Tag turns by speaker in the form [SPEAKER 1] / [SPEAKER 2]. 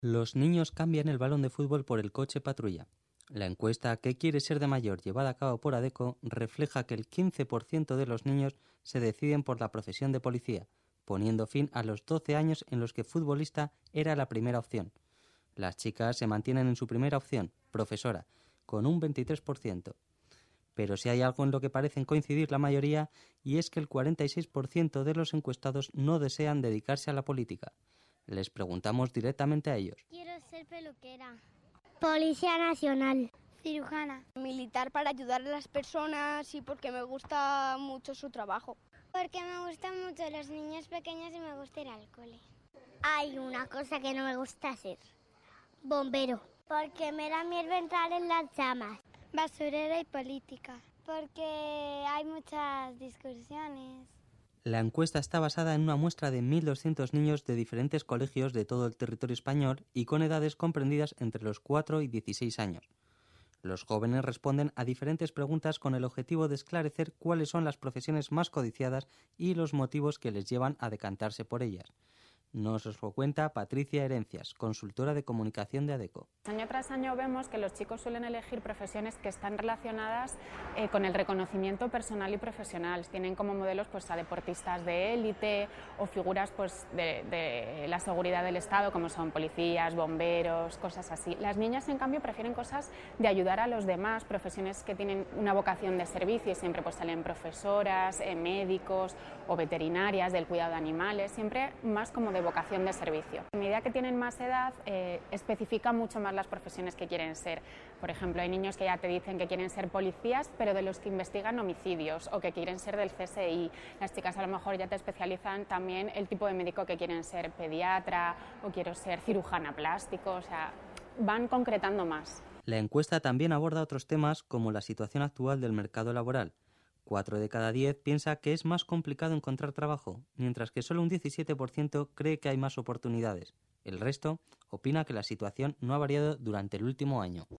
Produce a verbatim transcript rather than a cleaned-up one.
[SPEAKER 1] Los niños cambian el balón de fútbol por el coche patrulla. La encuesta ¿Qué quiere ser de mayor?, llevada a cabo por ADECO, refleja que el quince por ciento de los niños se deciden por la profesión de policía, poniendo fin a los doce años en los que futbolista era la primera opción. Las chicas se mantienen en su primera opción, profesora, con un veintitrés por ciento. Pero si hay algo en lo que parecen coincidir la mayoría, y es que el cuarenta y seis por ciento de los encuestados no desean dedicarse a la política. Les preguntamos directamente a ellos.
[SPEAKER 2] Quiero ser peluquera. Policía Nacional.
[SPEAKER 3] Cirujana. Militar para ayudar a las personas y porque me gusta mucho su trabajo.
[SPEAKER 2] Porque me gustan mucho los niños pequeños y me gusta ir al cole. Hay una cosa que no me gusta hacer. Bombero. Porque me da miedo entrar en las llamas.
[SPEAKER 3] Basurera y política. Porque hay muchas discusiones.
[SPEAKER 1] La encuesta está basada en una muestra de mil doscientos niños de diferentes colegios de todo el territorio español y con edades comprendidas entre los cuatro y dieciséis años. Los jóvenes responden a diferentes preguntas con el objetivo de esclarecer cuáles son las profesiones más codiciadas y los motivos que les llevan a decantarse por ellas. Nos lo cuenta Patricia Herencias, consultora de comunicación de ADECO.
[SPEAKER 4] Año tras año vemos que los chicos suelen elegir profesiones que están relacionadas eh, con el reconocimiento personal y profesional. Tienen como modelos pues, a deportistas de élite o figuras pues, de, de la seguridad del Estado, como son policías, bomberos, cosas así. Las niñas, en cambio, prefieren cosas de ayudar a los demás, profesiones que tienen una vocación de servicio y siempre pues, salen profesoras, eh, médicos o veterinarias del cuidado de animales, siempre más como de vocación de servicio. A medida que tienen más edad, eh, especifican mucho más las profesiones que quieren ser. Por ejemplo, hay niños que ya te dicen que quieren ser policías, pero de los que investigan homicidios, o que quieren ser del C S I. Las chicas a lo mejor ya te especializan también el tipo de médico que quieren ser, pediatra, o quiero ser cirujana plástico, o sea, van concretando más.
[SPEAKER 1] La encuesta también aborda otros temas como la situación actual del mercado laboral. Cuatro de cada diez piensa que es más complicado encontrar trabajo, mientras que solo un diecisiete por ciento cree que hay más oportunidades. El resto opina que la situación no ha variado durante el último año.